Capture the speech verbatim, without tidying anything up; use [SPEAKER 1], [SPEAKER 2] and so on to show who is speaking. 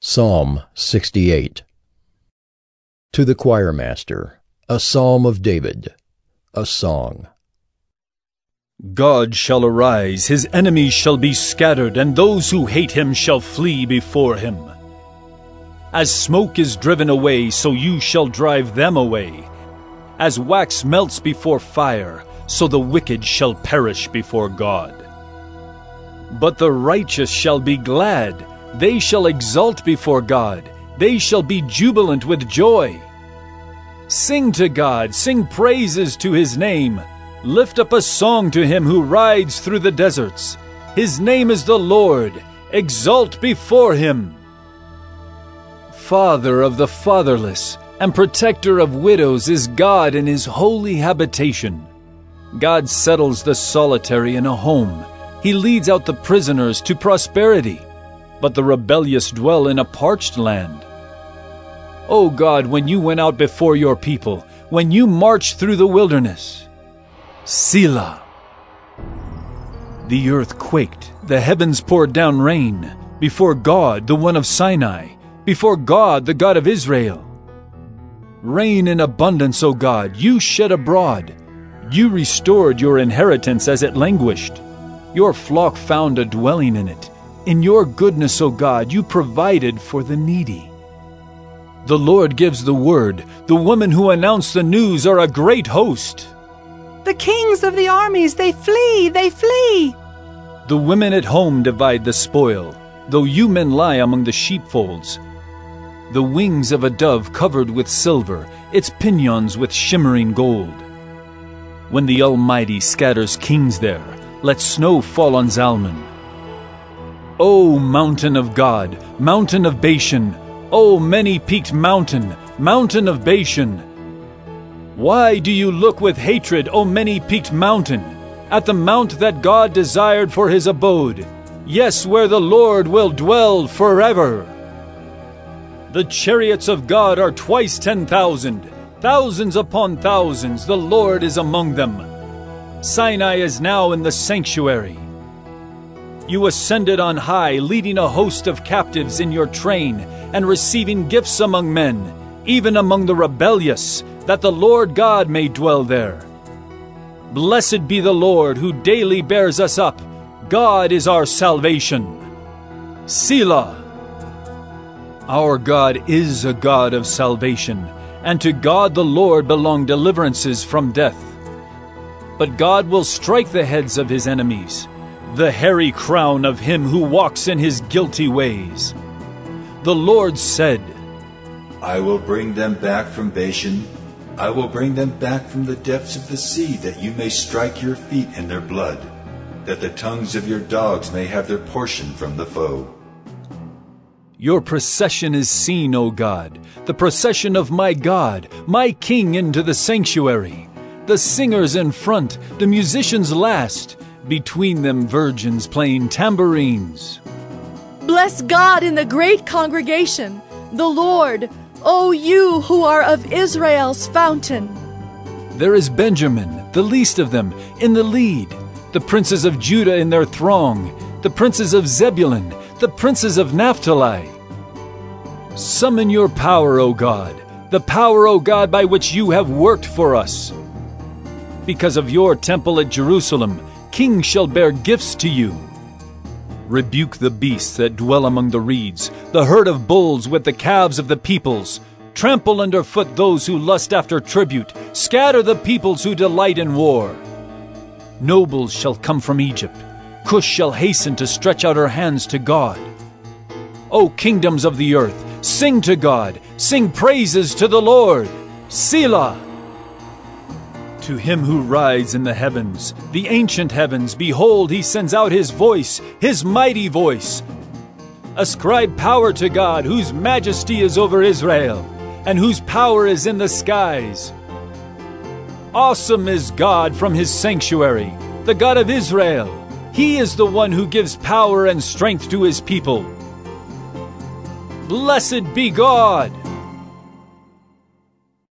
[SPEAKER 1] Psalm sixty-eight. To the choirmaster, a psalm of David, a song.
[SPEAKER 2] God shall arise, his enemies shall be scattered, and those who hate him shall flee before him. As smoke is driven away, so you shall drive them away. As wax melts before fire, so the wicked shall perish before God. But the righteous shall be glad, they shall exult before God, they shall be jubilant with joy. Sing to God, sing praises to his name. Lift up a song to him who rides through the deserts. His name is the Lord, exult before him. Father of the fatherless and protector of widows is God in his holy habitation. God settles the solitary in a home. He leads out the prisoners to prosperity, but the rebellious dwell in a parched land. O God, when you went out before your people, when you marched through the wilderness, Selah. The earth quaked, the heavens poured down rain, before God, the one of Sinai, before God, the God of Israel. Rain in abundance, O God, you shed abroad. You restored your inheritance as it languished. Your flock found a dwelling in it. In your goodness, O God, you provided for the needy. The Lord gives the word. The women who announce the news are a great host.
[SPEAKER 3] The kings of the armies, they flee, they flee.
[SPEAKER 2] The women at home divide the spoil, though you men lie among the sheepfolds. The wings of a dove covered with silver, its pinions with shimmering gold. When the Almighty scatters kings there, let snow fall on Zalman. O mountain of God, mountain of Bashan, O many-peaked mountain, mountain of Bashan. Why do you look with hatred, O many-peaked mountain, at the mount that God desired for his abode, yes, where the Lord will dwell forever? The chariots of God are twice ten thousand, thousands upon thousands, the Lord is among them. Sinai is now in the sanctuary. You ascended on high, leading a host of captives in your train, and receiving gifts among men, even among the rebellious, that the Lord God may dwell there. Blessed be the Lord, who daily bears us up. God is our salvation. Selah. Our God is a God of salvation, and to God the Lord belong deliverances from death. But God will strike the heads of his enemies, the hairy crown of him who walks in his guilty ways. The Lord said,
[SPEAKER 4] I will bring them back from Bashan. I will bring them back from the depths of the sea, that you may strike your feet in their blood, that the tongues of your dogs may have their portion from the foe.
[SPEAKER 2] Your procession is seen, O God, the procession of my God, my King into the sanctuary. The singers in front, the musicians last, between them virgins playing tambourines.
[SPEAKER 3] Bless God in the great congregation, the Lord, O you who are of Israel's fountain.
[SPEAKER 2] There is Benjamin, the least of them, in the lead, the princes of Judah in their throng, the princes of Zebulun, the princes of Naphtali. Summon your power, O God, the power, O God, by which you have worked for us. Because of your temple at Jerusalem, kings shall bear gifts to you. Rebuke the beasts that dwell among the reeds, the herd of bulls with the calves of the peoples. Trample underfoot those who lust after tribute. Scatter the peoples who delight in war. Nobles shall come from Egypt. Cush shall hasten to stretch out her hands to God. O kingdoms of the earth, sing to God, sing praises to the Lord. Selah. To him who rides in the heavens, the ancient heavens, behold, he sends out his voice, his mighty voice. Ascribe power to God, whose majesty is over Israel, and whose power is in the skies. Awesome is God from his sanctuary, the God of Israel. He is the one who gives power and strength to his people. Blessed be God!